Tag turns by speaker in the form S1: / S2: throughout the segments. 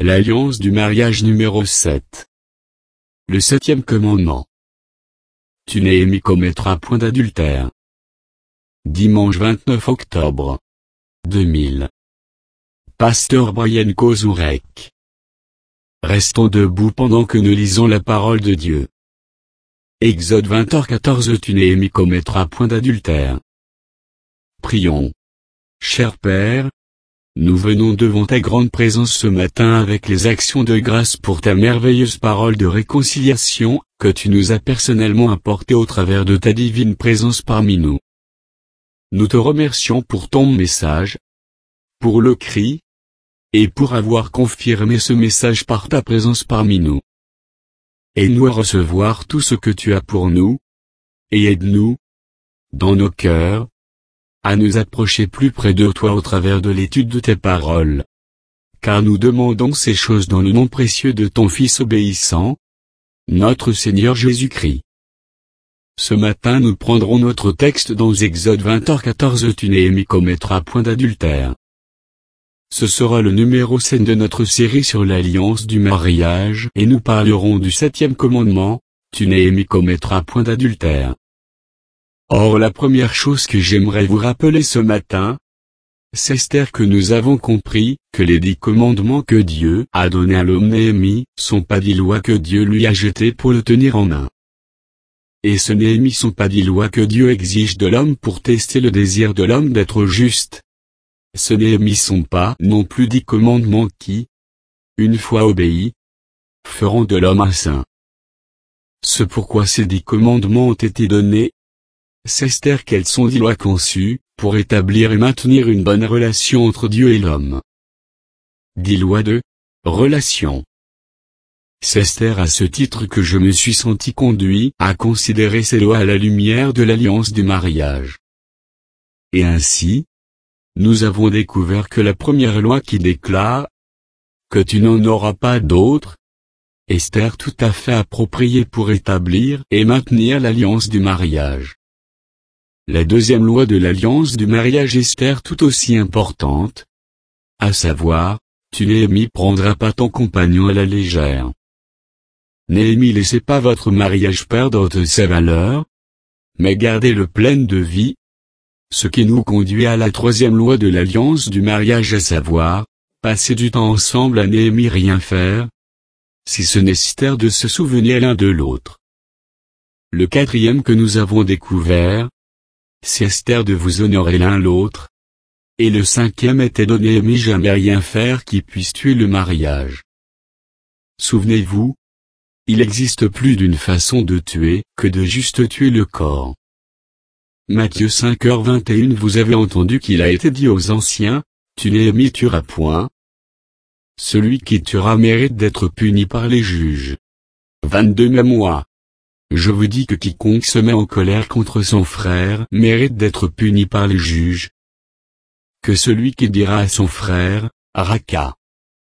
S1: L'alliance du mariage numéro 7. Le 7e commandement. Tu Néhémie commettras point d'adultère. Dimanche 29 octobre 2000. Pasteur Brian Kozurek. Restons debout pendant que nous lisons la parole de Dieu. Exode 20h14. Tu Néhémie commettras point d'adultère. Prions. Cher Père, nous venons devant ta grande présence ce matin avec les actions de grâce pour ta merveilleuse parole de réconciliation, que tu nous as personnellement apportée au travers de ta divine présence parmi nous. Nous te remercions pour ton message, pour le cri, et pour avoir confirmé ce message par ta présence parmi nous. Aide-nous à recevoir tout ce que tu as pour nous, et aide-nous, dans nos cœurs, à nous approcher plus près de toi au travers de l'étude de tes paroles. Car nous demandons ces choses dans le nom précieux de ton Fils obéissant, notre Seigneur Jésus-Christ. Ce matin nous prendrons notre texte dans Exode 20h14. Tu Néhémie commettras point d'adultère. Ce sera le numéro 7 de notre série sur l'alliance du mariage et nous parlerons du 7e commandement, tu Néhémie commettras point d'adultère. Or la première chose que j'aimerais vous rappeler ce matin, c'est que nous avons compris que les 10 commandements que Dieu a donnés à l'homme Néhémie sont pas 10 lois que Dieu lui a jetées pour le tenir en main. Et ce Néhémie sont pas 10 lois que Dieu exige de l'homme pour tester le désir de l'homme d'être juste. Ce Néhémie sont pas non plus 10 commandements qui, une fois obéis, feront de l'homme un saint. Ce pourquoi ces 10 commandements ont été donnés, c'est qu'elles sont 10 lois conçues, pour établir et maintenir une bonne relation entre Dieu et l'homme. 10 lois de relation. C'est à ce titre que je me suis senti conduit à considérer ces lois à la lumière de l'alliance du mariage. Et ainsi, nous avons découvert que la première loi qui déclare que tu n'en auras pas d'autre, est tout à fait appropriée pour établir et maintenir l'alliance du mariage. La deuxième loi de l'alliance du mariage est tout aussi importante, à savoir, tu Néhémie prendras pas ton compagnon à la légère. Néhémie laissez pas votre mariage perdre de sa valeur, mais gardez-le plein de vie. Ce qui nous conduit à la 3e loi de l'alliance du mariage, à savoir, passer du temps ensemble à Néhémie rien faire, si ce n'est de se souvenir l'un de l'autre. Le 4e que nous avons découvert, c'est de vous honorer l'un l'autre, et le 5e était de Néhémie jamais rien faire qui puisse tuer le mariage. Souvenez-vous, il existe plus d'une façon de tuer que de juste tuer le corps. Matthieu 5h21. Vous avez entendu qu'il a été dit aux anciens, tu Néhémie tueras point. Celui qui tuera mérite d'être puni par les juges. 22. Mais moi, je vous dis que quiconque se met en colère contre son frère mérite d'être puni par les juges. Que celui qui dira à son frère, Raka,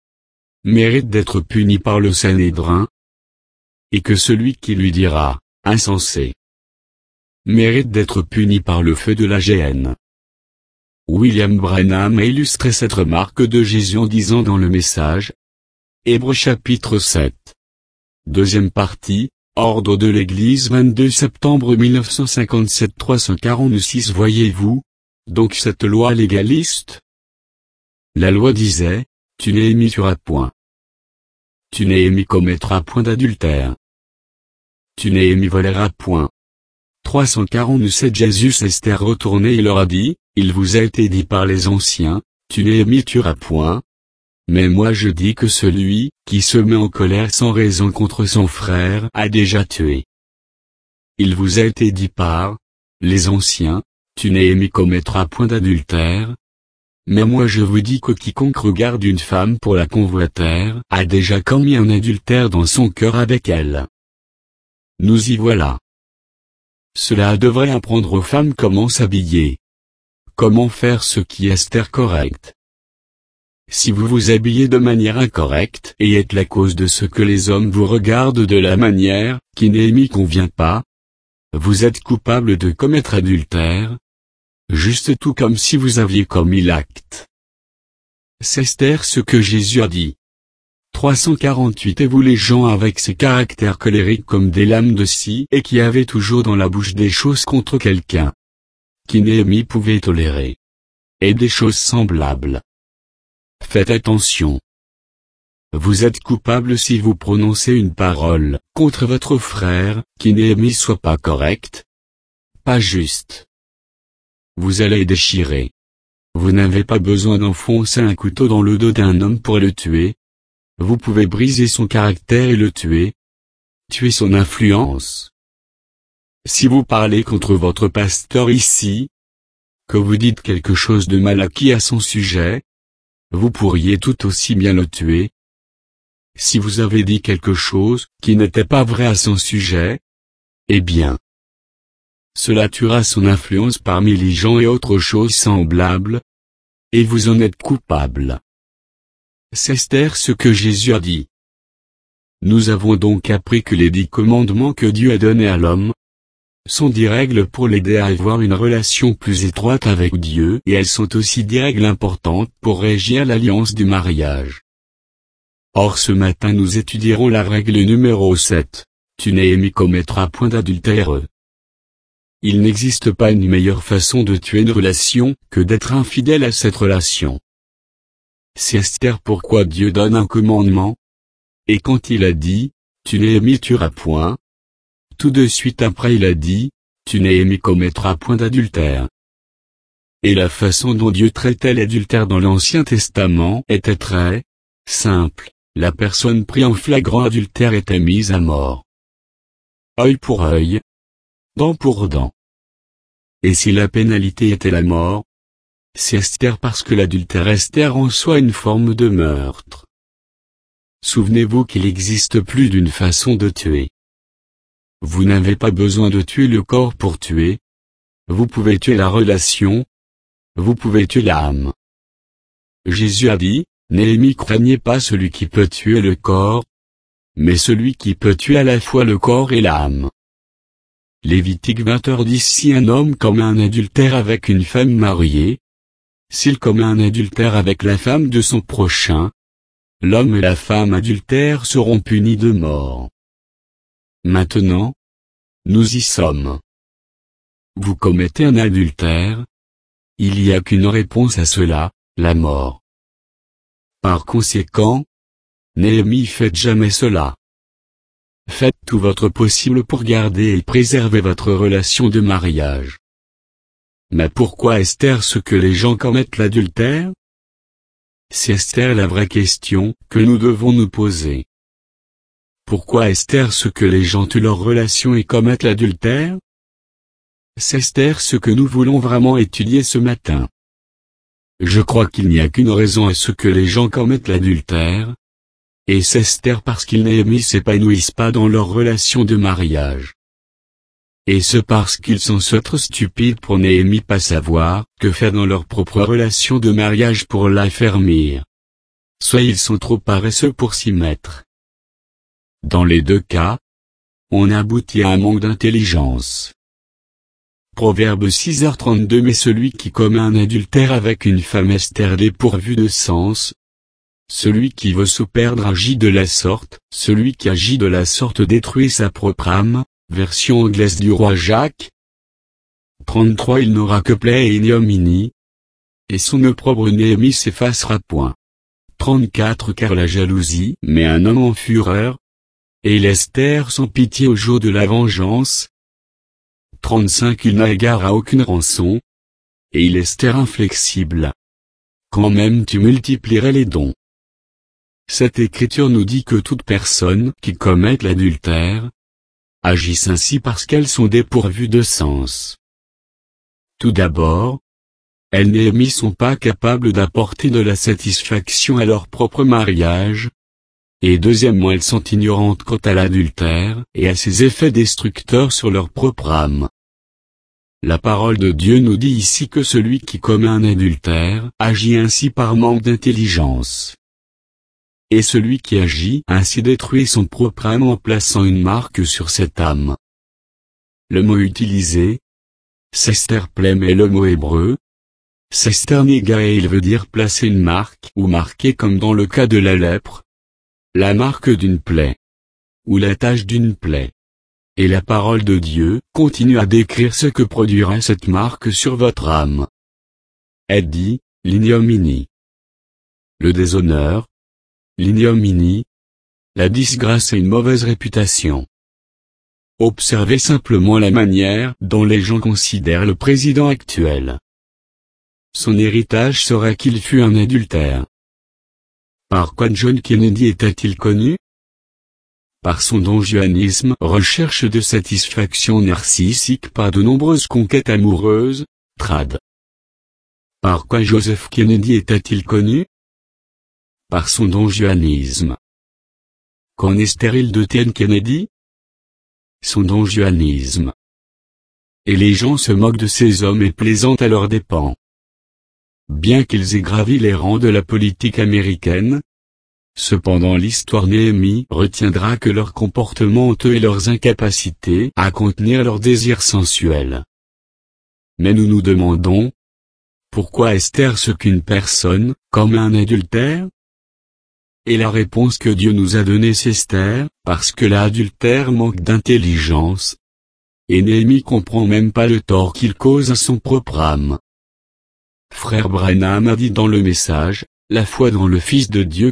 S1: mérite d'être puni par le Sanhédrin. Et que celui qui lui dira, insensé, mérite d'être puni par le feu de la géhenne. William Branham a illustré cette remarque de Jésus en disant dans le message, Hébreux chapitre 7. Deuxième partie, Ordre de l'Église 22 septembre 1957 346. Voyez-vous, donc cette loi légaliste? La loi disait, tu Néhémie tueras point. Tu Néhémie commettras point d'adultère. Tu Néhémie voleras point. 347. Jésus s'est retourné et leur a dit, il vous a été dit par les anciens, tu Néhémie tueras point. Mais moi je dis que celui qui se met en colère sans raison contre son frère a déjà tué. Il vous a été dit par les anciens, tu Néhémie commettras point d'adultère. Mais moi je vous dis que quiconque regarde une femme pour la convoiter a déjà commis un adultère dans son cœur avec elle. Nous y voilà. Cela devrait apprendre aux femmes comment s'habiller. Comment faire ce qui est correct. Si vous vous habillez de manière incorrecte et êtes la cause de ce que les hommes vous regardent de la manière qui Néhémie convient pas, vous êtes coupable de commettre adultère, juste tout comme si vous aviez commis l'acte. C'est ce que Jésus a dit. 348. Et vous les gens avec ces caractères colériques comme des lames de scie et qui avaient toujours dans la bouche des choses contre quelqu'un qui Néhémie pouvait tolérer. Et des choses semblables. Faites attention. Vous êtes coupable si vous prononcez une parole contre votre frère, qui Néhémie soit pas correcte, pas juste. Vous allez déchirer. Vous n'avez pas besoin d'enfoncer un couteau dans le dos d'un homme pour le tuer. Vous pouvez briser son caractère et le tuer. Tuer son influence. Si vous parlez contre votre pasteur ici, que vous dites quelque chose de mal acquis à son sujet, vous pourriez tout aussi bien le tuer. Si vous avez dit quelque chose qui n'était pas vrai à son sujet, eh bien, cela tuera son influence parmi les gens et autres choses semblables, et vous en êtes coupable. C'est Esther ce que Jésus a dit. Nous avons donc appris que les 10 commandements que Dieu a donnés à l'homme sont 10 règles pour l'aider à avoir une relation plus étroite avec Dieu et elles sont aussi 10 règles importantes pour régir l'alliance du mariage. Or ce matin nous étudierons la règle numéro 7. Tu Néhémie commettras point d'adultère. Il n'existe pas une meilleure façon de tuer une relation que d'être infidèle à cette relation. C'est Esther pourquoi Dieu donne un commandement. Et quand il a dit, tu Néhémie tueras point, tout de suite après il a dit, tu Néhémie commettras point d'adultère. Et la façon dont Dieu traitait l'adultère dans l'Ancien Testament était très simple. La personne prise en flagrant adultère était mise à mort. Œil pour œil, dent pour dent. Et si la pénalité était la mort, c'est Esther parce que l'adultère Esther en soi une forme de meurtre. Souvenez-vous qu'il existe plus d'une façon de tuer. Vous n'avez pas besoin de tuer le corps pour tuer. Vous pouvez tuer la relation. Vous pouvez tuer l'âme. Jésus a dit, Néhémie craignez pas celui qui peut tuer le corps, mais celui qui peut tuer à la fois le corps et l'âme. Lévitique 20h dit si un homme commet un adultère avec une femme mariée, s'il commet un adultère avec la femme de son prochain, l'homme et la femme adultères seront punis de mort. Maintenant, nous y sommes. Vous commettez un adultère, il n'y a qu'une réponse à cela, la mort. Par conséquent, Néhémie faites jamais cela. Faites tout votre possible pour garder et préserver votre relation de mariage. Mais pourquoi Esther ce que les gens commettent l'adultère? C'est Esther la vraie question que nous devons nous poser. Pourquoi Esther ce que les gens tuent leur relation et commettent l'adultère? C'est Esther ce que nous voulons vraiment étudier ce matin. Je crois qu'il n'y a qu'une raison à ce que les gens commettent l'adultère. Et c'est Esther parce qu'ils Néhémie s'épanouissent pas dans leur relation de mariage. Et ce parce qu'ils sont trop stupides pour Néhémie pas savoir que faire dans leur propre relation de mariage pour l'affermir. Soit ils sont trop paresseux pour s'y mettre. Dans les deux cas, on aboutit à un manque d'intelligence. Proverbe 6h32 Mais celui qui commet un adultère avec une femme Esther dépourvue de sens. Celui qui veut se perdre agit de la sorte, celui qui agit de la sorte détruit sa propre âme, version anglaise du roi Jacques. 33 Il n'aura que plaie et ignominie, et son opprobre Néhémie s'effacera point. 34 Car la jalousie met un homme en fureur, et il Esther sans pitié au jour de la vengeance. 35 Il n'a égard à aucune rançon, et il Esther inflexible. Quand même tu multiplierais les dons. Cette écriture nous dit que toute personne qui commet l'adultère agissent ainsi parce qu'elles sont dépourvues de sens. Tout d'abord, elles Néhémie sont pas capables d'apporter de la satisfaction à leur propre mariage, et deuxièmement elles sont ignorantes quant à l'adultère et à ses effets destructeurs sur leur propre âme. La parole de Dieu nous dit ici que celui qui commet un adultère agit ainsi par manque d'intelligence. Et celui qui agit ainsi détruit son propre âme en plaçant une marque sur cette âme. Le mot utilisé, sesterplem est le mot hébreu. Sesternégae il veut dire placer une marque ou marquer comme dans le cas de la lèpre. la marque d'une plaie, ou la tache d'une plaie. Et la parole de Dieu continue à décrire ce que produira cette marque sur votre âme. Elle dit, l'ignominie, le déshonneur, l'ignominie, la disgrâce et une mauvaise réputation. Observez simplement la manière dont les gens considèrent le président actuel. Son héritage serait qu'il fut un adultère. Par quoi John Kennedy était-il connu? Par son donjuanisme, recherche de satisfaction narcissique par de nombreuses conquêtes amoureuses, trad. Par quoi Joseph Kennedy était-il connu? Par son donjuanisme. Qu'en est stérile de T.N. Kennedy? Son donjuanisme. Et les gens se moquent de ces hommes et plaisantent à leurs dépens. Bien qu'ils aient gravi les rangs de la politique américaine, cependant l'histoire Néhémie retiendra que leur comportement honteux et leurs incapacités à contenir leurs désirs sensuels. Mais nous nous demandons, pourquoi Esther ce qu'une personne, comme un adultère? Et la réponse que Dieu nous a donnée c'est Esther, parce que l'adultère manque d'intelligence. Et Néhémie comprend même pas le tort qu'il cause à son propre âme. Frère Branham a dit dans le message, la foi dans le Fils de Dieu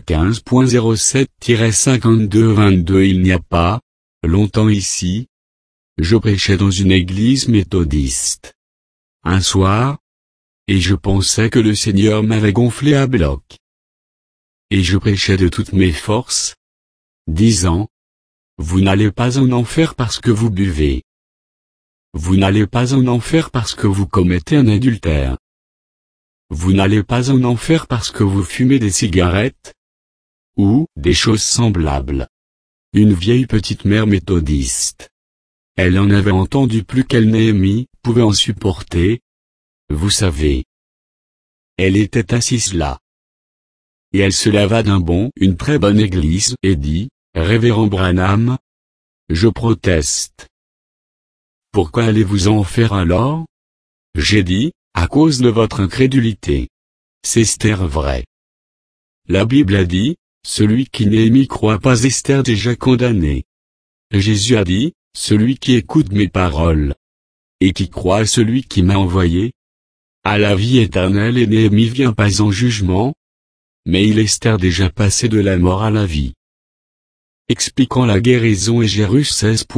S1: 15.07-52-22 il n'y a pas, longtemps ici. Je prêchais dans une église méthodiste. Un soir, et je pensais que le Seigneur m'avait gonflé à bloc. Et je prêchais de toutes mes forces, disant, vous n'allez pas en enfer parce que vous buvez. Vous n'allez pas en enfer parce que vous commettez un adultère. Vous n'allez pas en enfer parce que vous fumez des cigarettes, ou des choses semblables. Une vieille petite mère méthodiste. Elle en avait entendu plus qu'elle Néhémie pouvait en supporter. Vous savez. Elle était assise là. Et elle se leva d'un bond une très bonne église et dit, Révérend Branham, je proteste. Pourquoi allez-vous en enfer alors? J'ai dit, à cause de votre incrédulité. C'est Esther vrai. La Bible a dit, celui qui Néhémie croit pas Esther déjà condamné. Jésus a dit, celui qui écoute mes paroles, et qui croit à celui qui m'a envoyé, à la vie éternelle et Néhémie vient pas en jugement, mais il est Esther déjà passé de la mort à la vie. Expliquant la guérison et Jérus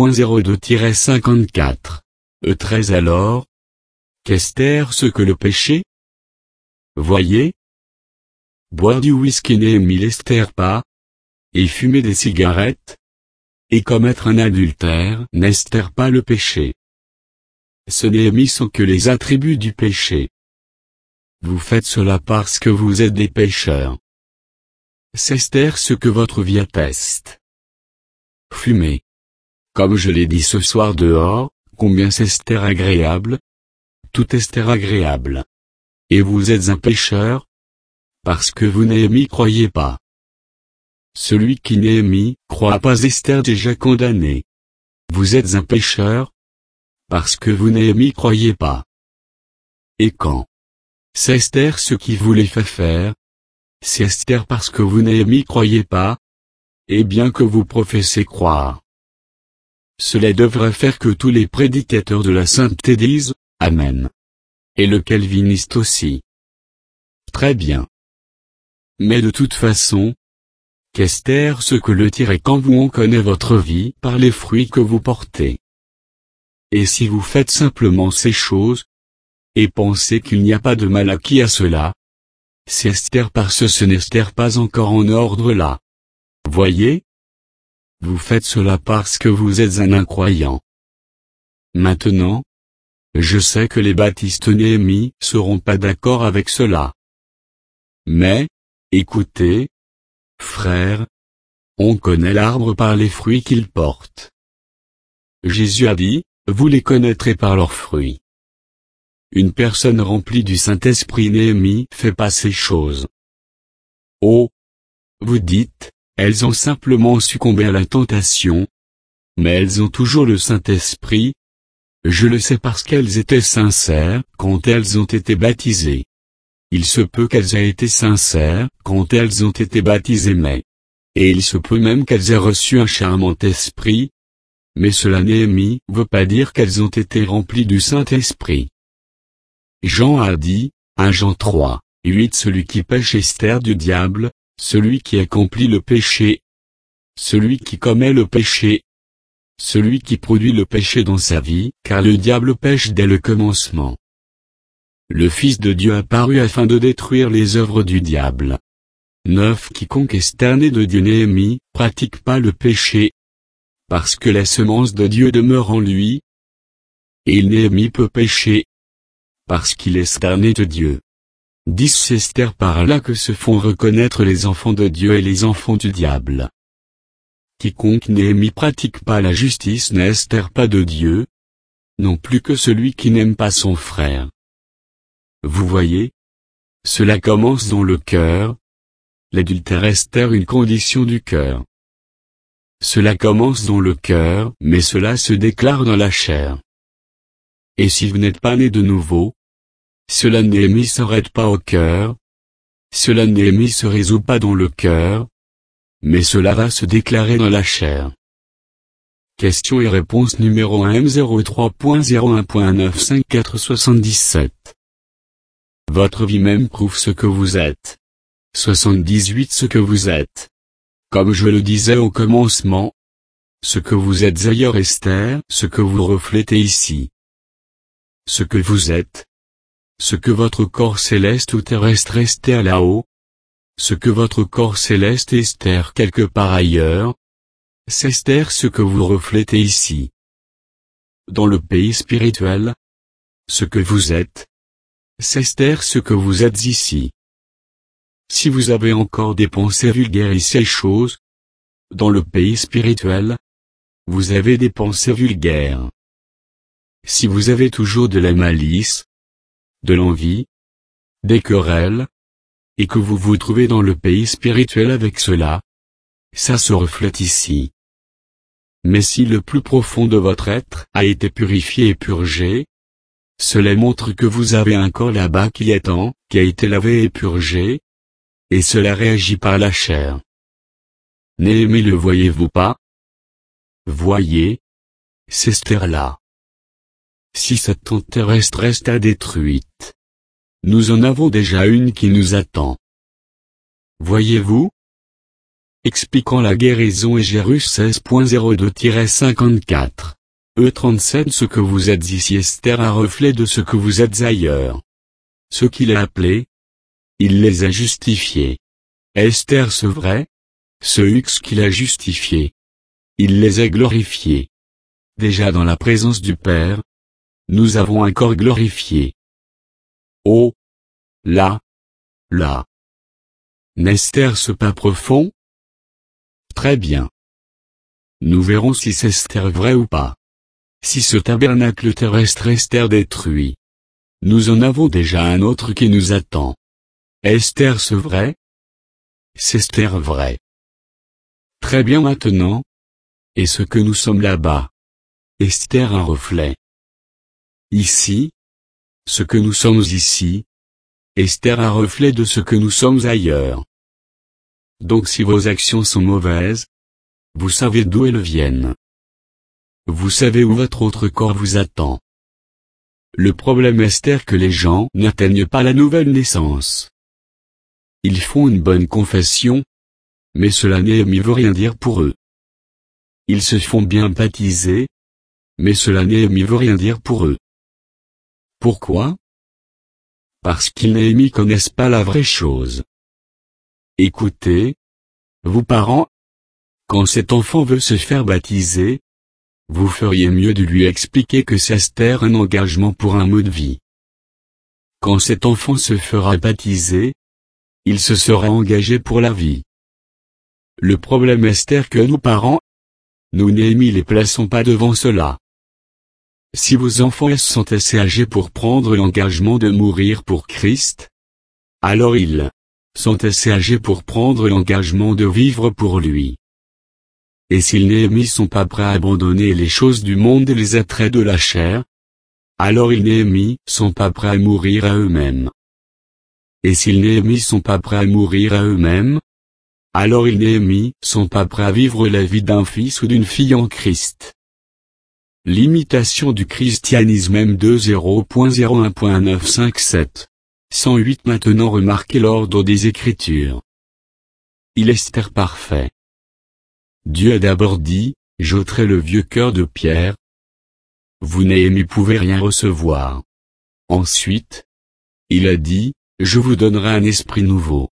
S1: 16.02-54. E13 alors, qu'Esther ce que le péché? Voyez? Boire du whisky Néhémie l'Esther pas, et fumer des cigarettes, et commettre un adultère n'Esther pas le péché. Ce Néhémie sont que les attributs du péché. Vous faites cela parce que vous êtes des pécheurs. C'est Esther ce que votre vie atteste. Fumer. Comme je l'ai dit ce soir dehors, combien c'est Esther agréable? Tout Esther agréable. Et vous êtes un pécheur? Parce que vous Néhémie croyez pas. Celui qui Néhémie croit pas Esther déjà condamné. Vous êtes un pécheur? Parce que vous Néhémie croyez pas. Et quand? C'est Esther ce qui vous les fait faire? C'est Esther parce que vous Néhémie croyez pas? Et bien que vous professez croire. Cela devrait faire que tous les prédicateurs de la sainteté disent, Amen. Et le calviniste aussi. Très bien. Mais de toute façon, qu'Esther ce que le tire quand vous on connaît votre vie par les fruits que vous portez. Et si vous faites simplement ces choses, et pensez qu'il n'y a pas de mal acquis à cela, c'est Esther parce que ce n'est Esther pas encore en ordre là. Voyez? Vous faites cela parce que vous êtes un incroyant. Maintenant, je sais que les baptistes Néhémie seront pas d'accord avec cela. Mais, écoutez, frères, on connaît l'arbre par les fruits qu'il porte. Jésus a dit, vous les connaîtrez par leurs fruits. Une personne remplie du Saint-Esprit Néhémie fait pas ces choses. Oh! Vous dites, elles ont simplement succombé à la tentation. Mais elles ont toujours le Saint-Esprit. Je le sais parce qu'elles étaient sincères quand elles ont été baptisées. Il se peut qu'elles aient été sincères quand elles ont été baptisées mais et il se peut même qu'elles aient reçu un charmant esprit. Mais cela Néhémie veut pas dire qu'elles ont été remplies du Saint-Esprit. Jean a dit, 1 Jean 3, 8 Celui qui pêche est terre du diable, celui qui accomplit le péché, celui qui commet le péché, celui qui produit le péché dans sa vie, car le diable pêche dès le commencement. Le Fils de Dieu apparut afin de détruire les œuvres du diable. 9 Quiconque est né de Dieu Néhémie, pratique pas le péché, parce que la semence de Dieu demeure en lui, et Néhémie peut pécher, parce qu'il est né de Dieu. 10 C'est Esther par là que se font reconnaître les enfants de Dieu et les enfants du diable. Quiconque Néhémie pratique pas la justice n'est Esther pas de Dieu, non plus que celui qui n'aime pas son frère. Vous voyez? Cela commence dans le cœur. L'adultère Esther une condition du cœur. Cela commence dans le cœur, mais cela se déclare dans la chair. Et si vous n'êtes pas né de nouveau, cela Néhémie s'arrête pas au cœur, cela Néhémie se résout pas dans le cœur, mais cela va se déclarer dans la chair. Question et réponse numéro 1 M03.01.95477. Votre vie même prouve ce que vous êtes. 78 Ce que vous êtes. Comme je le disais au commencement, ce que vous êtes ailleurs Esther, ce que vous reflétez ici. Ce que vous êtes. Ce que votre corps céleste ou terrestre Esther là-haut. Ce que votre corps céleste Esther quelque part ailleurs. C'est Esther ce que vous reflétez ici. Dans le pays spirituel. Ce que vous êtes. C'est Esther ce que vous êtes ici. Si vous avez encore des pensées vulgaires et ces choses, dans le pays spirituel, vous avez des pensées vulgaires. Si vous avez toujours de la malice, de l'envie, des querelles, et que vous vous trouvez dans le pays spirituel avec cela, ça se reflète ici. Mais si le plus profond de votre être a été purifié et purgé, cela montre que vous avez un corps là-bas qui est qui a été lavé et purgé, et cela réagit par la chair. Néhémie le voyez-vous pas? Voyez, c'est Esther là. Si cette tente terrestre reste détruite, nous en avons déjà une qui nous attend. Voyez-vous? Expliquant la guérison et Jérus 16.02-54. E37 Ce que vous êtes ici Esther un reflet de ce que vous êtes ailleurs. Ce qu'il a appelé, il les a justifiés. Esther ce vrai, ce X qu'il a justifié. Il les a glorifiés. Déjà dans la présence du Père, nous avons un corps glorifié. Oh! Là! Là! N'est-Esther ce pas profond? Très bien. Nous verrons si c'est Esther vrai ou pas. Si ce tabernacle terrestre Esther détruit, nous en avons déjà un autre qui nous attend. Esther ce vrai? C'est Esther vrai. Très bien maintenant. Et ce que nous sommes là-bas? Esther un reflet. Ici? Ce que nous sommes ici? Esther un reflet de ce que nous sommes ailleurs. Donc si vos actions sont mauvaises, vous savez d'où elles viennent. Vous savez où votre autre corps vous attend. Le problème Esther que les gens n'atteignent pas la nouvelle naissance. Ils font une bonne confession, mais cela ne veut rien dire pour eux. Ils se font bien baptiser, mais cela ne veut rien dire pour eux. Pourquoi? Parce qu'ils ne connaissent pas la vraie chose. Écoutez, vous parents, quand cet enfant veut se faire baptiser, vous feriez mieux de lui expliquer que c'est Esther un engagement pour un mode de vie. Quand cet enfant se fera baptiser, il se sera engagé pour la vie. Le problème Esther que nous parents, nous ne les plaçons pas devant cela. Si vos enfants sont assez âgés pour prendre l'engagement de mourir pour Christ, alors ils sont assez âgés pour prendre l'engagement de vivre pour lui. Et s'ils ne sont pas prêts à abandonner les choses du monde et les attraits de la chair, alors ils ne sont pas prêts à mourir à eux-mêmes. Et s'ils ne sont pas prêts à mourir à eux-mêmes, Alors ils Néhémie sont pas prêts à vivre la vie d'un fils ou d'une fille en Christ. L'imitation du christianisme M20.01.957. 108 Maintenant remarquez l'ordre des Écritures. Il est Esther parfait. Dieu a d'abord dit, j'ôterai le vieux cœur de pierre. Vous Néhémie pouvez rien recevoir. Ensuite, il a dit, je vous donnerai un esprit nouveau.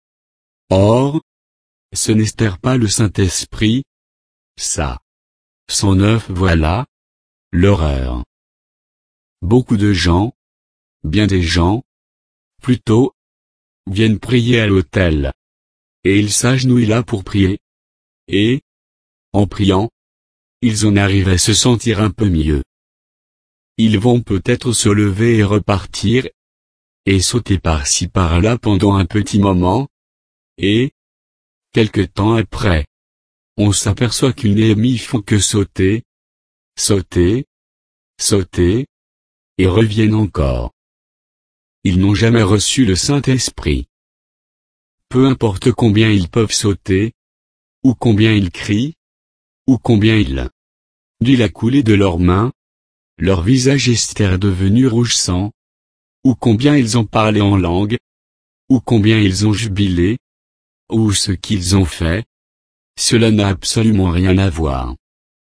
S1: Or, ce n'est Esther pas le Saint-Esprit. Ça. 109 Voilà. L'horreur. Beaucoup de gens, bien des gens, plutôt, viennent prier à l'autel. Et ils s'agenouillent là pour prier. Et, en priant, ils en arrivent à se sentir un peu mieux. Ils vont peut-être se lever et repartir, et sauter par-ci par-là pendant un petit moment, et, quelque temps après, on s'aperçoit qu'ils Néhémie font que sauter, sauter, sauter, et reviennent encore. Ils n'ont jamais reçu le Saint-Esprit. Peu importe combien ils peuvent sauter, ou combien ils crient, ou combien d'huile a coulé de leurs mains, leur visage est devenu rouge sang, ou combien ils ont parlé en langue, ou combien ils ont jubilé, ou ce qu'ils ont fait, cela n'a absolument rien à voir.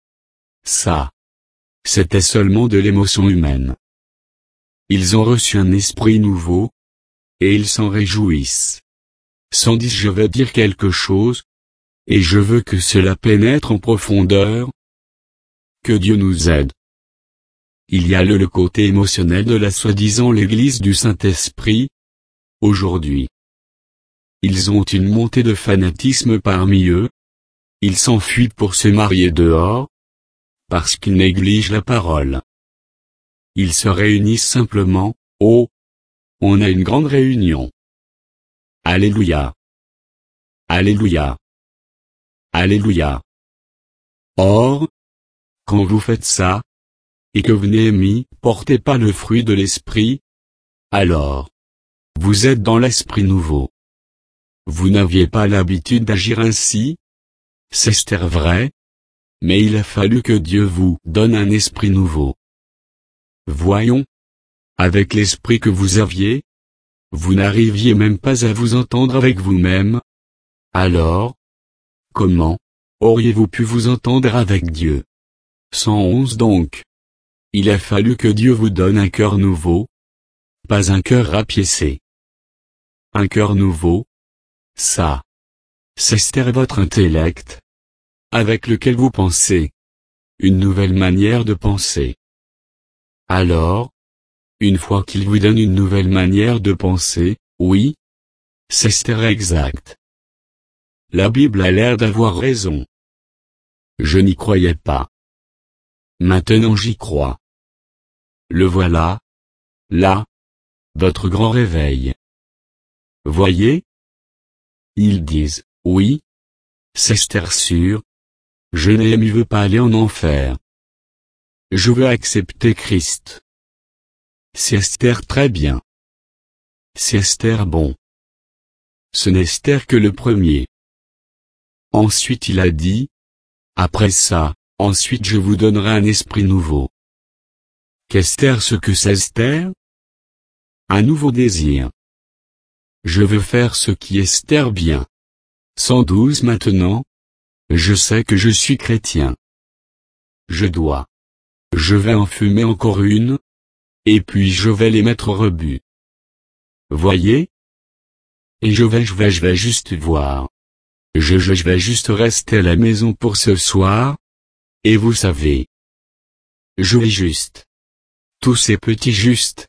S1: Ça, c'était seulement de l'émotion humaine. Ils ont reçu un esprit nouveau, et ils s'en réjouissent. 110 Je vais dire quelque chose, et je veux que cela pénètre en profondeur. Que Dieu nous aide. Il y a le côté émotionnel de la soi-disant l'Église du Saint-Esprit. Aujourd'hui, ils ont une montée de fanatisme parmi eux. Ils s'enfuient pour se marier dehors, parce qu'ils négligent la parole. Ils se réunissent simplement, oh, on a une grande réunion. Alléluia. Alléluia. Alléluia. Or, quand vous faites ça, et que vous Néhémie, portez pas le fruit de l'esprit, alors, vous êtes dans l'esprit nouveau. Vous n'aviez pas l'habitude d'agir ainsi. C'est Esther vrai. Mais il a fallu que Dieu vous donne un esprit nouveau. Voyons. Avec l'esprit que vous aviez, vous n'arriviez même pas à vous entendre avec vous-même. Alors, comment auriez-vous pu vous entendre avec Dieu? 111 Donc. Il a fallu que Dieu vous donne un cœur nouveau. Pas un cœur rapiécé. Un cœur nouveau. Ça. C'est Esther votre intellect, avec lequel vous pensez. Une nouvelle manière de penser. Alors, une fois qu'il vous donne une nouvelle manière de penser, oui, c'est Esther exact. La Bible a l'air d'avoir raison. Je n'y croyais pas. Maintenant j'y crois. Le voilà. Là. Votre grand réveil. Voyez? Ils disent, oui. C'est Esther sûr. Je Néhémie veux pas aller en enfer. Je veux accepter Christ. C'est Esther très bien. C'est Esther bon. Ce n'est Esther que le premier. Ensuite il a dit, après ça, ensuite je vous donnerai un esprit nouveau. Qu'Esther ce que c'est Esther? Un nouveau désir. Je veux faire ce qui est Esther bien. 112 Maintenant, je sais que je suis chrétien. Je vais en fumer encore une, et puis je vais les mettre au rebut. Voyez? Et je vais juste voir. Je vais juste rester à la maison pour ce soir, et vous savez. Je vais juste. Tous ces petits juste.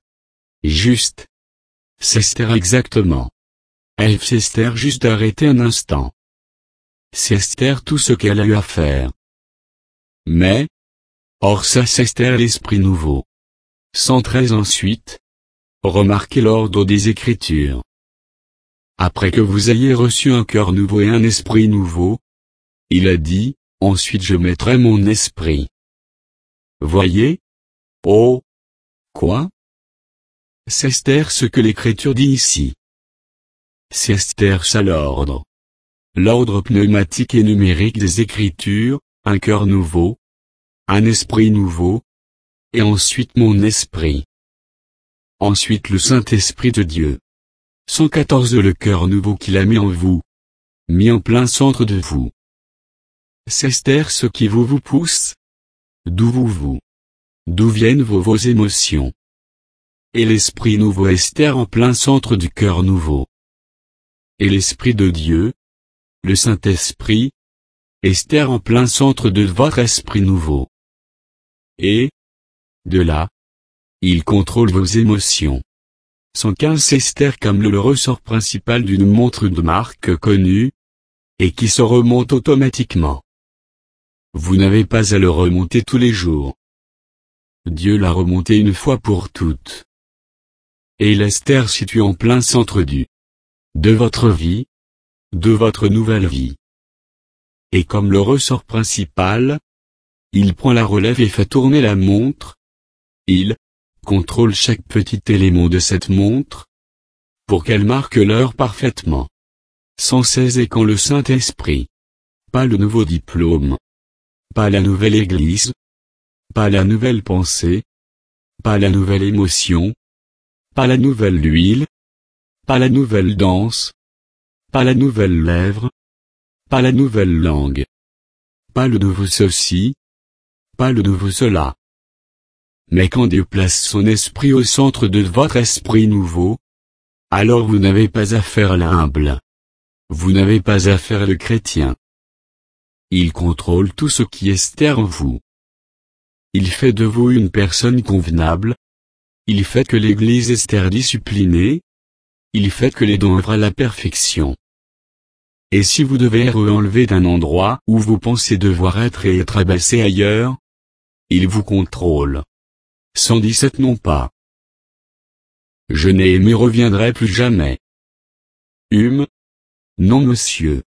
S1: C'est Esther exactement. C'est Esther juste arrêter un instant. C'est Esther tout ce qu'elle a eu à faire. Mais, or ça c'est Esther l'esprit nouveau. 113 Ensuite, remarquez l'ordre des Écritures. Après que vous ayez reçu un cœur nouveau et un esprit nouveau, il a dit, ensuite je mettrai mon esprit. Voyez? Oh! Quoi? C'est Esther ce que l'Écriture dit ici. C'est Esther ça l'ordre. l'ordre pneumatique et numérique des Écritures, un cœur nouveau, un esprit nouveau, et ensuite mon esprit. Ensuite le Saint-Esprit de Dieu. 114 Le cœur nouveau qu'il a mis en vous, mis en plein centre de vous. C'est Esther ce qui vous pousse. D'où viennent vos émotions. Et l'esprit nouveau Esther en plein centre du cœur nouveau. Et l'Esprit de Dieu, le Saint-Esprit, Esther en plein centre de votre esprit nouveau. Et, de là, il contrôle vos émotions. 115 Esther comme le ressort principal d'une montre de marque connue, et qui se remonte automatiquement. Vous n'avez pas à le remonter tous les jours. Dieu l'a remonté une fois pour toutes. Et l'Esther située en plein centre de votre vie, de votre nouvelle vie. Et comme le ressort principal, il prend la relève et fait tourner la montre. Il contrôle chaque petit élément de cette montre, pour qu'elle marque l'heure parfaitement. 116 Et quand le Saint-Esprit, pas le nouveau diplôme, pas la nouvelle église, pas la nouvelle pensée, pas la nouvelle émotion, pas la nouvelle huile, pas la nouvelle danse, pas la nouvelle lèvre, pas la nouvelle langue, pas le nouveau ceci, pas le nouveau cela. Mais quand Dieu place son esprit au centre de votre esprit nouveau, alors vous n'avez pas à faire l'humble. Vous n'avez pas à faire le chrétien. Il contrôle tout ce qui est Esther en vous. Il fait de vous une personne convenable. Il fait que l'Église Esther disciplinée. Il fait que les dons œuvrent à la perfection. Et si vous devez être enlevé d'un endroit où vous pensez devoir être et être abaissé ailleurs, il vous contrôle. 117 Non pas. Je n'ai aimé reviendrai plus jamais. Non monsieur.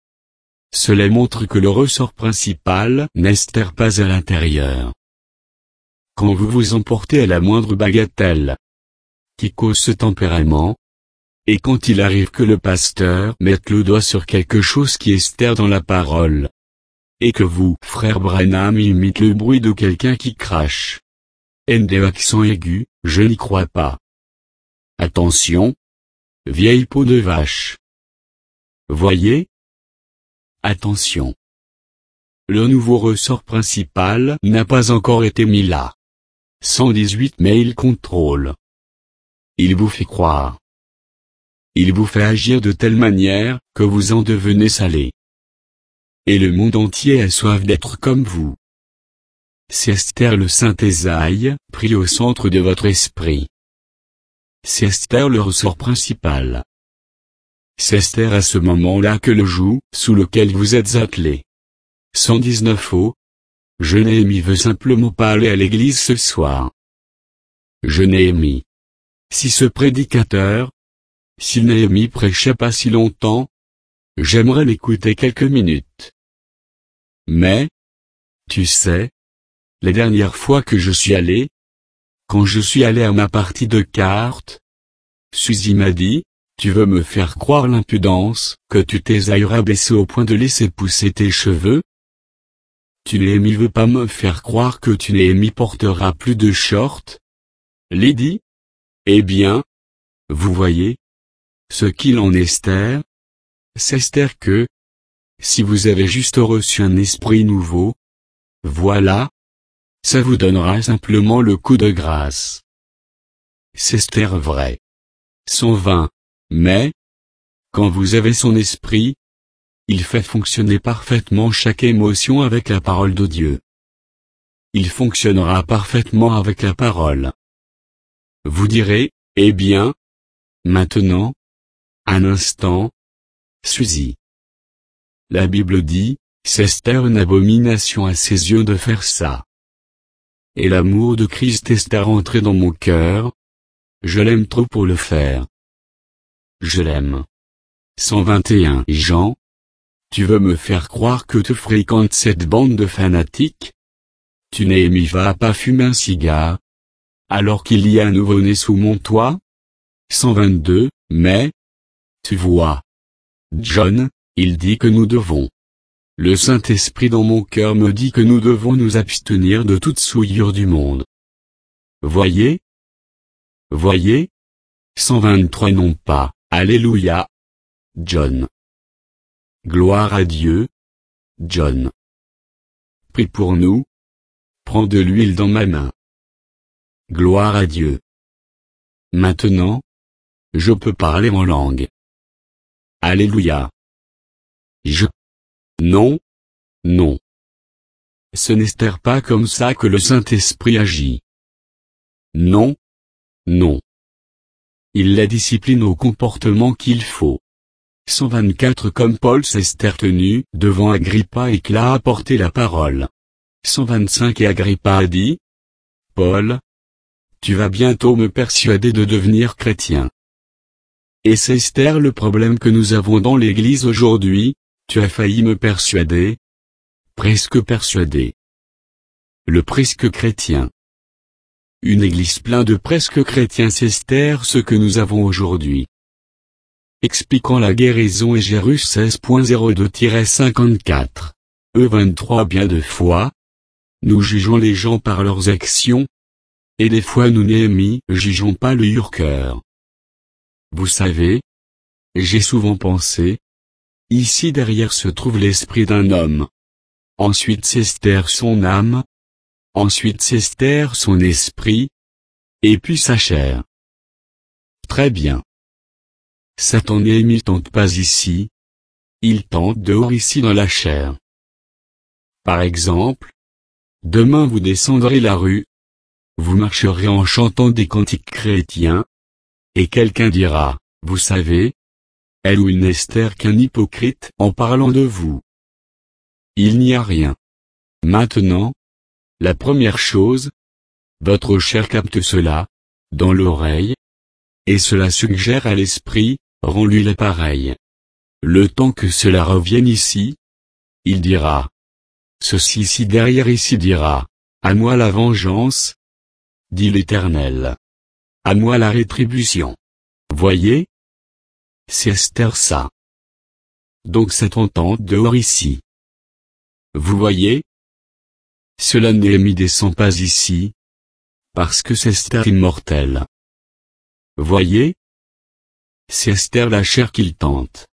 S1: Cela montre que le ressort principal n'Esther pas à l'intérieur. Quand vous vous emportez à la moindre bagatelle qui cause ce tempérament, et quand il arrive que le pasteur mette le doigt sur quelque chose qui est Esther dans la parole, et que vous, frère Branham, imite le bruit de quelqu'un qui crache. ND accent aigu, je n'y crois pas. Attention. Vieille peau de vache. Voyez? Attention. Le nouveau ressort principal n'a pas encore été mis là. 118 Mais il contrôle. Il vous fait croire. Il vous fait agir de telle manière que vous en devenez salé. Et le monde entier a soif d'être comme vous. C'est Esther le Saint Ésaïe, pris au centre de votre esprit. C'est Esther le ressort principal. C'est Esther à ce moment-là que le joug sous lequel vous êtes attelé. 119 Je Néhémie veut simplement pas aller à l'église ce soir. Je Néhémie. Si ce prédicateur, si Néhémie prêchait pas si longtemps, j'aimerais l'écouter quelques minutes. Mais, tu sais, les dernières fois que je suis allé, quand je suis allé à ma partie de cartes, Suzy m'a dit, tu veux me faire croire l'impudence, que tu t'es rabaissé au point de laisser pousser tes cheveux? Tu Néhémie veut pas me faire croire que tu Néhémie portera plus de shorts? Lydie? Eh bien, vous voyez, ce qu'il en est Esther, c'est Esther que, si vous avez juste reçu un esprit nouveau, voilà, ça vous donnera simplement le coup de grâce. C'est Esther vrai. 120. Mais, quand vous avez son esprit, il fait fonctionner parfaitement chaque émotion avec la parole de Dieu. Il fonctionnera parfaitement avec la parole. Vous direz, eh bien, maintenant, un instant, Suzy. La Bible dit, c'est Esther une abomination à ses yeux de faire ça. Et l'amour de Christ est rentré dans mon cœur. Je l'aime trop pour le faire. Je l'aime. 121 Jean. Tu veux me faire croire que tu fréquentes cette bande de fanatiques? Tu Néhémie va pas fumer un cigare, alors qu'il y a un nouveau-né sous mon toit? 122 Mais, tu vois, John, il dit que nous devons. Le Saint-Esprit dans mon cœur me dit que nous devons nous abstenir de toute souillure du monde. Voyez? Voyez? 123 non pas, Alléluia. John. Gloire à Dieu. John. Prie pour nous. Prends de l'huile dans ma main. Gloire à Dieu. Maintenant, je peux parler en langue. Alléluia. Non. Non. Ce n'est pas comme ça que le Saint-Esprit agit. Non. Non. Il la discipline au comportement qu'il faut. 124 Comme Paul s'est tenu devant Agrippa et qu'il a apporté la parole. 125 Et Agrippa a dit, Paul, tu vas bientôt me persuader de devenir chrétien. Et c'est Esther le problème que nous avons dans l'Église aujourd'hui, tu as failli me persuader. Presque persuadé. Le presque chrétien. Une Église pleine de presque chrétiens, c'est Esther ce que nous avons aujourd'hui. Expliquant la guérison et Jérus 16.02-54. 23 Bien de fois, nous jugeons les gens par leurs actions, et des fois nous Néhémie jugeons pas leur cœur. Vous savez, j'ai souvent pensé, ici derrière se trouve l'esprit d'un homme. Ensuite c'est Esther son âme. Ensuite c'est Esther son esprit. Et puis sa chair. Très bien. Satan Néhémie tente pas ici. Il tente dehors ici dans la chair. Par exemple, demain vous descendrez la rue. Vous marcherez en chantant des cantiques chrétiens. Et quelqu'un dira, vous savez, elle ou il n'est qu'un hypocrite en parlant de vous. Il n'y a rien. Maintenant, la première chose, votre chair capte cela, dans l'oreille, et cela suggère à l'esprit, rends-lui l'appareil. Le temps que cela revienne ici, il dira. Ceci ici derrière ici dira, à moi la vengeance, dit l'Éternel. À moi la rétribution. Voyez? C'est Esther ça. Donc Satan tente dehors ici. Vous voyez? Cela Néhémie descend pas ici. Parce que c'est Esther immortelle. Voyez? C'est Esther la chair qu'il tente.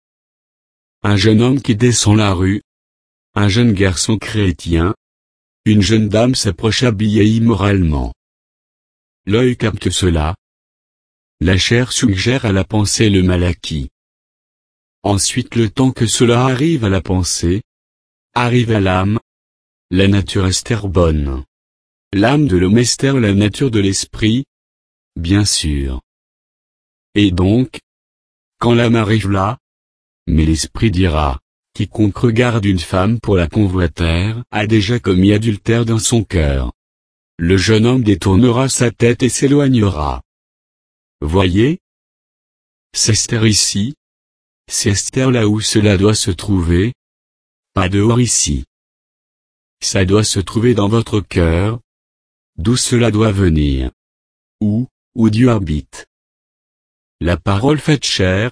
S1: Un jeune homme qui descend la rue. Un jeune garçon chrétien. Une jeune dame s'approche habillée immoralement. L'œil capte cela. La chair suggère à la pensée le mal acquis. Ensuite le temps que cela arrive à la pensée, arrive à l'âme. La nature Esther bonne. L'âme de l'homme Esther la nature de l'esprit. Bien sûr. Et donc, quand l'âme arrive là, mais l'esprit dira, quiconque regarde une femme pour la convoiter a déjà commis adultère dans son cœur. Le jeune homme détournera sa tête et s'éloignera. Voyez? C'est Esther ici. C'est Esther là où cela doit se trouver. Pas dehors ici. Ça doit se trouver dans votre cœur. D'où cela doit venir. Où Dieu habite. La parole faite chair,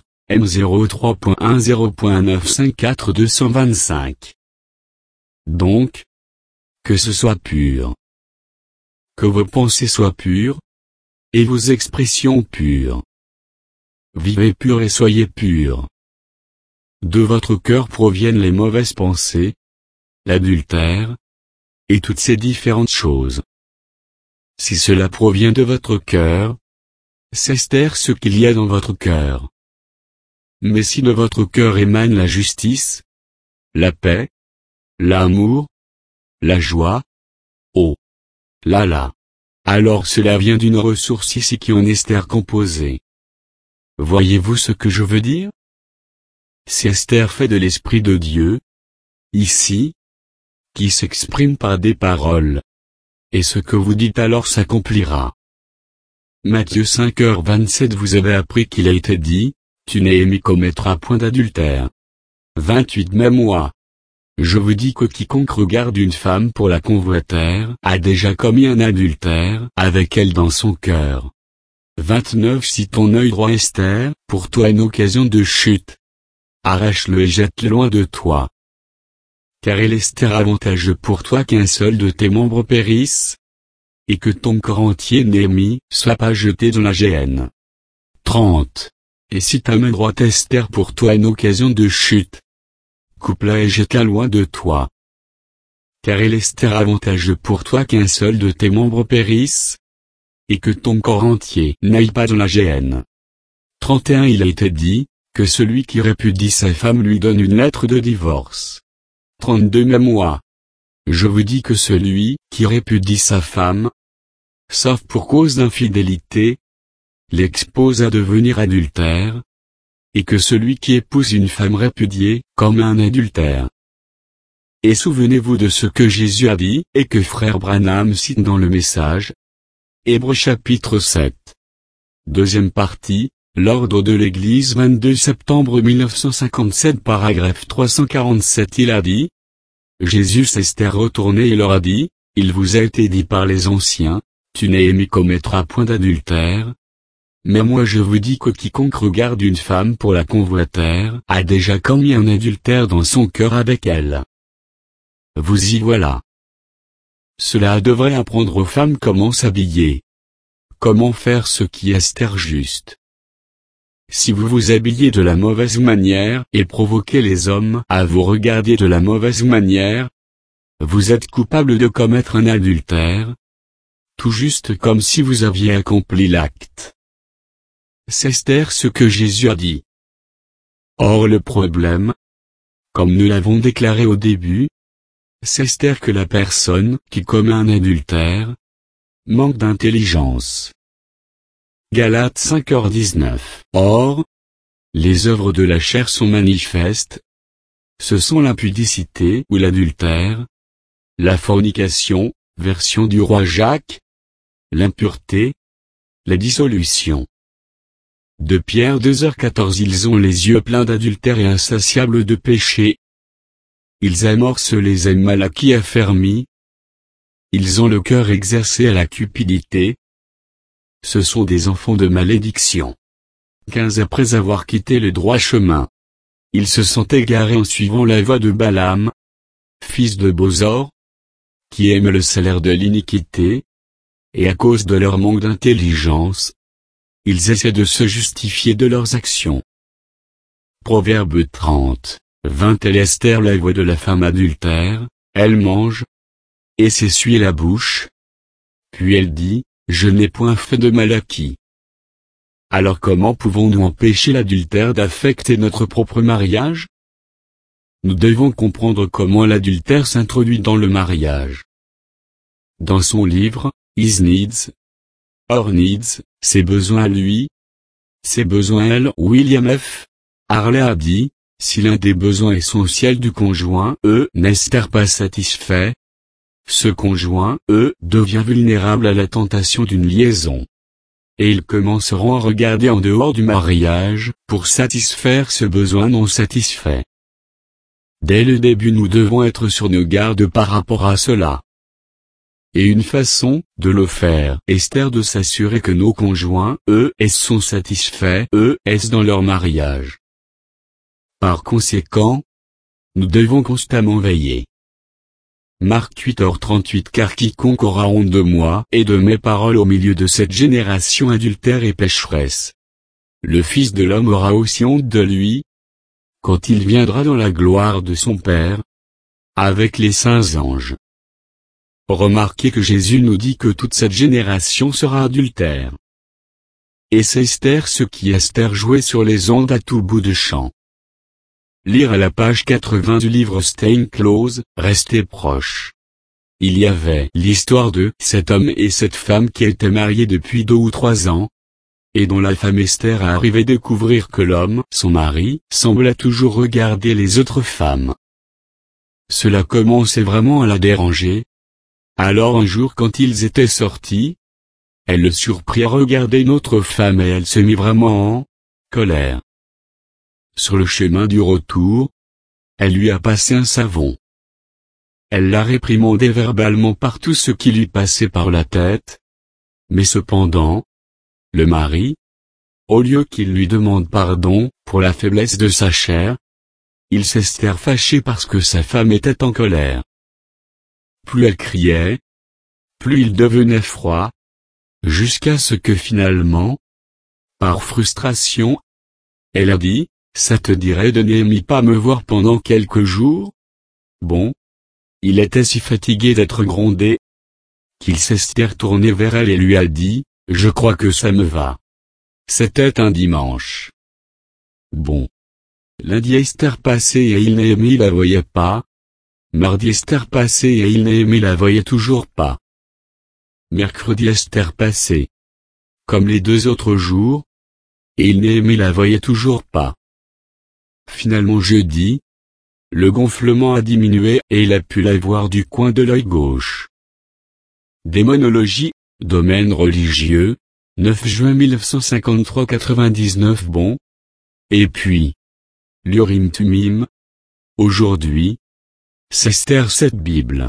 S1: M03.10.954-225. Donc, que ce soit pur. Que vos pensées soient pures. Et vos expressions pures. Vivez pur et soyez purs. De votre cœur proviennent les mauvaises pensées, l'adultère, et toutes ces différentes choses. Si cela provient de votre cœur, c'est Esther ce qu'il y a dans votre cœur. Mais si de votre cœur émane la justice, la paix, l'amour, la joie, oh là, alors cela vient d'une ressource ici qui en est Esther composée. Voyez-vous ce que je veux dire? C'est Esther fait de l'Esprit de Dieu, ici, qui s'exprime par des paroles. Et ce que vous dites alors s'accomplira. Matthieu 5h27 Vous avez appris qu'il a été dit, tu Néhémie commettras point d'adultère. 28 Mais moi, je vous dis que quiconque regarde une femme pour la convoiter a déjà commis un adultère avec elle dans son cœur. 29 Si ton œil droit Esther, pour toi une occasion de chute. arrache-le et jette-le loin de toi. Car il est avantageux pour toi qu'un seul de tes membres périsse, et que ton corps entier Néhémie soit pas jeté dans la géhenne. 30. Et si ta main droite est pour toi une occasion de chute, coupe-la et jette-la loin de toi. Car il est avantageux pour toi qu'un seul de tes membres périsse, et que ton corps entier n'aille pas dans la géhenne. 31. Il a été dit, que celui qui répudie sa femme lui donne une lettre de divorce. 32. Mais moi, je vous dis que celui qui répudie sa femme, sauf pour cause d'infidélité, l'expose à devenir adultère, et que celui qui épouse une femme répudiée, comme un adultère. Et souvenez-vous de ce que Jésus a dit, et que frère Branham cite dans le message. Hébreux chapitre 7. Deuxième partie, l'ordre de l'Église 22 septembre 1957 paragraphe 347. Il a dit, Jésus s'est retourné et leur a dit, il vous a été dit par les anciens, tu Néhémie commettras point d'adultère. Mais moi je vous dis que quiconque regarde une femme pour la convoiter a déjà commis un adultère dans son cœur avec elle. Vous y voilà. Cela devrait apprendre aux femmes comment s'habiller. Comment faire ce qui est juste. Si vous vous habillez de la mauvaise manière et provoquez les hommes à vous regarder de la mauvaise manière, vous êtes coupable de commettre un adultère, tout juste comme si vous aviez accompli l'acte. C'est ce que Jésus a dit. Or le problème, comme nous l'avons déclaré au début, c'est que la personne qui commet un adultère manque d'intelligence. Galates 5h19. Or, les œuvres de la chair sont manifestes. Ce sont l'impudicité ou l'adultère, la fornication, version du roi Jacques, l'impureté, la dissolution. De Pierre 2h14. Ils ont les yeux pleins d'adultère et insatiables de péché. Ils amorcent les ailes Malachie affermis. Ils ont le cœur exercé à la cupidité. Ce sont des enfants de malédiction. 15. Après avoir quitté le droit chemin, ils se sont égarés en suivant la voie de Balaam, fils de Bosor, qui aime le salaire de l'iniquité, et à cause de leur manque d'intelligence, ils essaient de se justifier de leurs actions. Proverbe 30, 20. Elle Esther la voix de la femme adultère, elle mange, et s'essuie la bouche. Puis elle dit, je n'ai point fait de Malachie. Alors comment pouvons-nous empêcher l'adultère d'affecter notre propre mariage? Nous devons comprendre comment l'adultère s'introduit dans le mariage. Dans son livre, His Needs, Our Needs, ses besoins à lui, ses besoins à elle, William F. Harley a dit, si l'un des besoins essentiels du conjoint, n'est pas satisfait, ce conjoint, devient vulnérable à la tentation d'une liaison. Et ils commenceront à regarder en dehors du mariage, pour satisfaire ce besoin non satisfait. Dès le début nous devons être sur nos gardes par rapport à cela. Et une façon de le faire est de s'assurer que nos conjoints, sont satisfaits, dans leur mariage. Par conséquent, nous devons constamment veiller. Marc 8h38. Car quiconque aura honte de moi et de mes paroles au milieu de cette génération adultère et pécheresse, le Fils de l'homme aura aussi honte de lui, quand il viendra dans la gloire de son Père, avec les saints anges. Remarquez que Jésus nous dit que toute cette génération sera adultère. Et c'est ce qui Esther jouait sur les ondes à tout bout de champ. Lire à la page 80 du livre Staying Close, restez proche. Il y avait l'histoire de cet homme et cette femme qui étaient mariés depuis 2 ou 3 ans, et dont la femme Esther a arrivé à découvrir que l'homme, son mari, semblait toujours regarder les autres femmes. Cela commençait vraiment à la déranger. Alors un jour quand ils étaient sortis, elle le surprit à regarder une autre femme et elle se mit vraiment en colère. Sur le chemin du retour, elle lui a passé un savon. Elle l'a réprimandé verbalement par tout ce qui lui passait par la tête. Mais cependant, le mari, au lieu qu'il lui demande pardon pour la faiblesse de sa chair, il s'Esther fâché parce que sa femme était en colère. Plus elle criait, plus il devenait froid, jusqu'à ce que finalement, par frustration, elle a dit, ça te dirait de Néhémie pas me voir pendant quelques jours? Bon. Il était si fatigué d'être grondé, qu'il s'est retourné vers elle et lui a dit, je crois que ça me va. C'était un dimanche. Bon. Lundi Esther passait et il Néhémie la voyait pas. Mardi Esther passait et il Néhémie la voyait toujours pas. Mercredi Esther passait. Comme les 2 autres jours. Et il Néhémie la voyait toujours pas. Finalement jeudi, le gonflement a diminué et il a pu la voir du coin de l'œil gauche. Démonologie, domaine religieux, 9 juin 1953-99 bon. Et puis, l'Urim Tumim. Aujourd'hui, s'Esther cette Bible.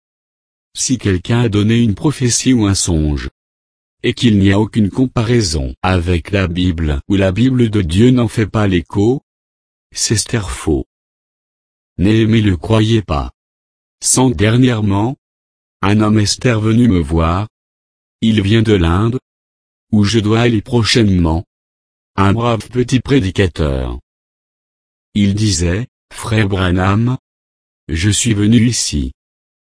S1: Si quelqu'un a donné une prophétie ou un songe, et qu'il n'y a aucune comparaison avec la Bible ou la Bible de Dieu n'en fait pas l'écho, c'est Esther faux. Néhémie le croyait pas. Sans dernièrement, un homme Esther venu me voir. Il vient de l'Inde, où je dois aller prochainement. Un brave petit prédicateur. Il disait, frère Branham, je suis venu ici.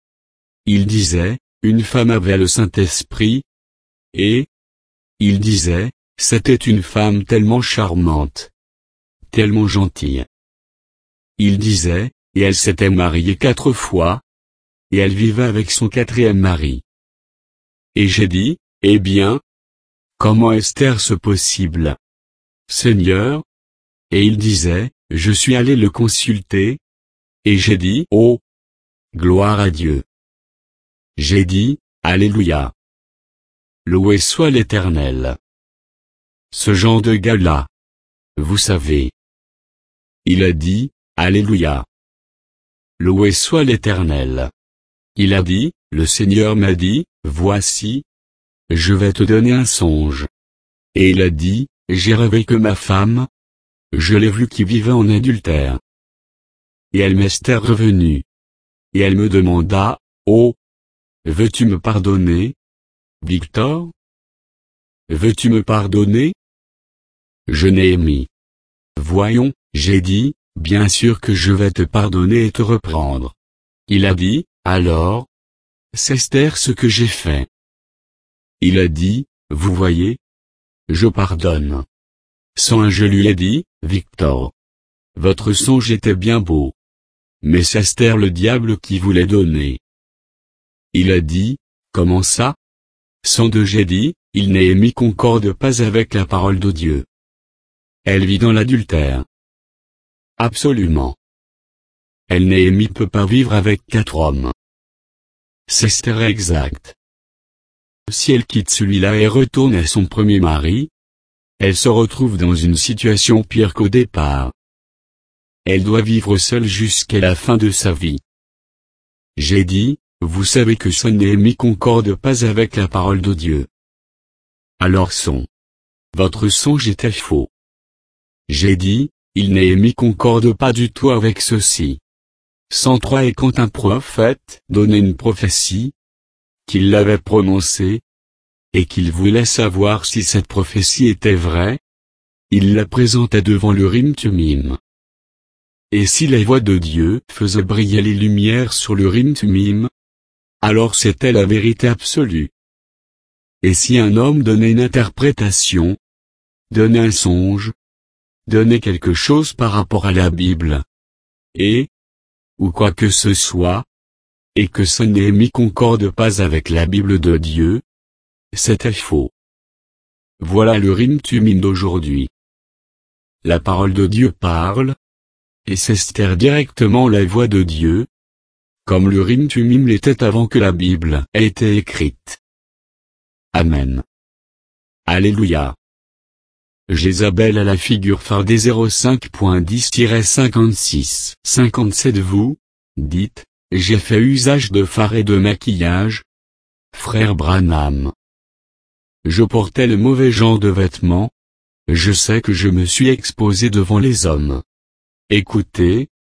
S1: Il disait, une femme avait le Saint-Esprit, et, il disait, c'était une femme tellement charmante, tellement gentille. Il disait, et elle s'était mariée 4 fois, et elle vivait avec son 4e mari. Et j'ai dit, eh bien, comment est-ce possible, Seigneur? Et il disait, je suis allé le consulter, et j'ai dit, oh, gloire à Dieu. J'ai dit, Alléluia. Loué soit l'Éternel. Ce genre de gars-là. Vous savez. Il a dit, Alléluia. Loué soit l'Éternel. Il a dit, le Seigneur m'a dit, voici, je vais te donner un songe. Et il a dit, j'ai rêvé que ma femme, je l'ai vue qui vivait en adultère. Et elle m'est revenue. Et elle me demanda, oh, veux-tu me pardonner, Victor? Veux-tu me pardonner? Je n'ai émis. Voyons, j'ai dit, bien sûr que je vais te pardonner et te reprendre. Il a dit, alors, c'est Esther ce que j'ai fait. Il a dit, vous voyez, je pardonne. Sans un je lui ai dit, Victor, votre songe était bien beau. Mais c'est Esther le diable qui vous l'a donné. Il a dit, comment ça? Sans deux j'ai dit, il Néhémie concorde pas avec la parole de Dieu. Elle vit dans l'adultère. Absolument. Elle Néhémie peut pas vivre avec 4 hommes. C'est Esther exact. Si elle quitte celui-là et retourne à son premier mari, elle se retrouve dans une situation pire qu'au départ. Elle doit vivre seule jusqu'à la fin de sa vie. J'ai dit, vous savez que ce Néhémie concorde pas avec la parole de Dieu. Alors votre songe était faux. J'ai dit, il Néhémie concorde pas du tout avec ceci. 103 et quand un prophète donnait une prophétie, qu'il l'avait prononcée, et qu'il voulait savoir si cette prophétie était vraie, il la présentait devant l'Urim Tumim. Et si la voix de Dieu faisait briller les lumières sur l'Urim Tumim, alors c'était la vérité absolue. Et si un homme donnait une interprétation, donnait un songe, donnait quelque chose par rapport à la Bible, ou quoi que ce soit, et que ce Néhémie concorde pas avec la Bible de Dieu, c'était faux. Voilà l'Urim Tumim d'aujourd'hui. La parole de Dieu parle, et c'est Esther directement la voix de Dieu, comme l'Urim Tumim l'était avant que la Bible ait été écrite. Amen. Alléluia. Jézabel à la figure phare des 05.10-56. 57 Vous, dites, j'ai fait usage de fard et de maquillage. Frère Branham. Je portais le mauvais genre de vêtements. Je sais que je me suis exposé devant les hommes. Écoutez,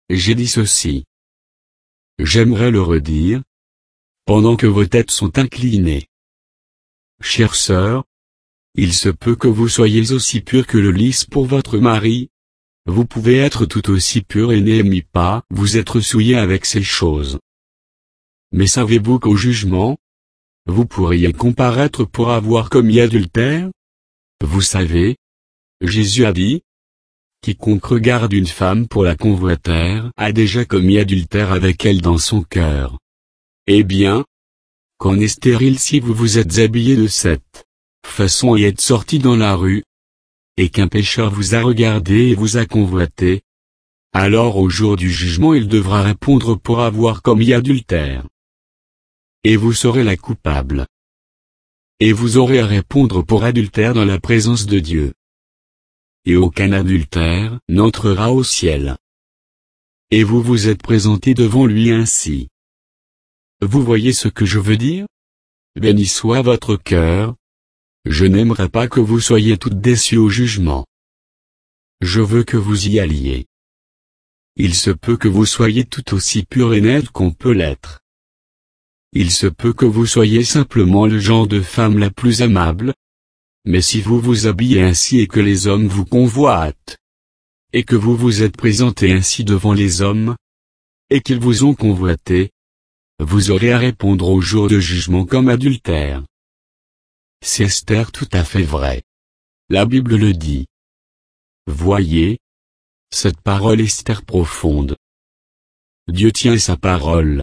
S1: j'ai dit ceci. J'aimerais le redire, pendant que vos têtes sont inclinées. Chères sœurs, il se peut que vous soyez aussi pures que le lys pour votre mari. Vous pouvez être tout aussi pures et n'aimez pas vous être souillées avec ces choses. Mais savez-vous qu'au jugement, vous pourriez comparaître pour avoir commis adultère? Vous savez, Jésus a dit, quiconque regarde une femme pour la convoiter a déjà commis adultère avec elle dans son cœur. Eh bien, qu'en est stérile si vous vous êtes habillé de cette façon et êtes sorti dans la rue, et qu'un pécheur vous a regardé et vous a convoité, alors au jour du jugement il devra répondre pour avoir commis adultère. Et vous serez la coupable. Et vous aurez à répondre pour adultère dans la présence de Dieu. Et aucun adultère n'entrera au ciel. Et vous vous êtes présenté devant lui ainsi. Vous voyez ce que je veux dire? Béni soit votre cœur. Je n'aimerais pas que vous soyez toutes déçues au jugement. Je veux que vous y alliez. Il se peut que vous soyez tout aussi pure et nette qu'on peut l'être. Il se peut que vous soyez simplement le genre de femme la plus aimable. Mais si vous vous habillez ainsi et que les hommes vous convoitent, et que vous vous êtes présenté ainsi devant les hommes, et qu'ils vous ont convoité, vous aurez à répondre au jour de jugement comme adultère. C'est Esther tout à fait vrai. La Bible le dit. Voyez, cette parole est Esther profonde. Dieu tient sa parole,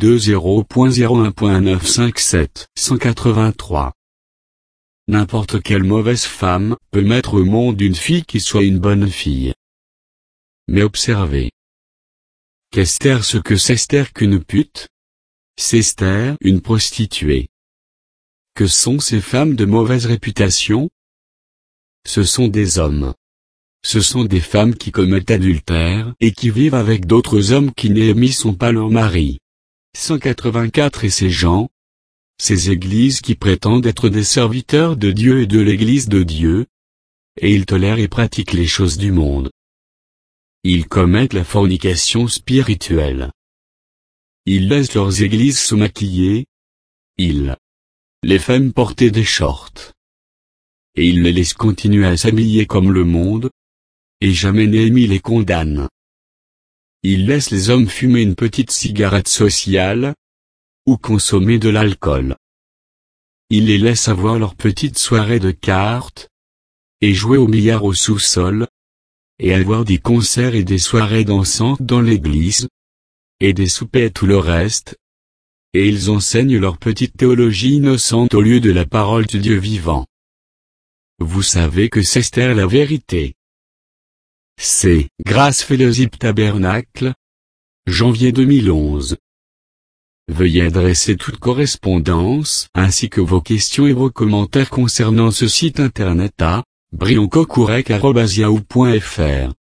S1: E20.01.957, 183. N'importe quelle mauvaise femme peut mettre au monde une fille qui soit une bonne fille. Mais observez. Qu'Esther ce que c'est Esther qu'une pute? C'est Esther une prostituée. Que sont ces femmes de mauvaise réputation? Ce sont des hommes. Ce sont des femmes qui commettent adultère et qui vivent avec d'autres hommes qui ne sont pas leurs maris. 184 et ces gens, ces églises qui prétendent être des serviteurs de Dieu et de l'Église de Dieu, et ils tolèrent et pratiquent les choses du monde. Ils commettent la fornication spirituelle. Ils laissent leurs églises se maquiller. Ils les font porter des shorts. Et ils les laissent continuer à s'habiller comme le monde. Et jamais Néhémie les condamne. Ils laissent les hommes fumer une petite cigarette sociale, ou consommer de l'alcool. Ils les laissent avoir leur petite soirée de cartes, et jouer au billard au sous-sol, et avoir des concerts et des soirées dansantes dans l'église, et des soupers et tout le reste, et ils enseignent leur petite théologie innocente au lieu de la parole du Dieu vivant. Vous savez que c'est Esther la vérité. C'est Grâce Fellowship Tabernacle, janvier 2011. Veuillez adresser toute correspondance ainsi que vos questions et vos commentaires concernant ce site internet à brioncocourec@yahoo.fr.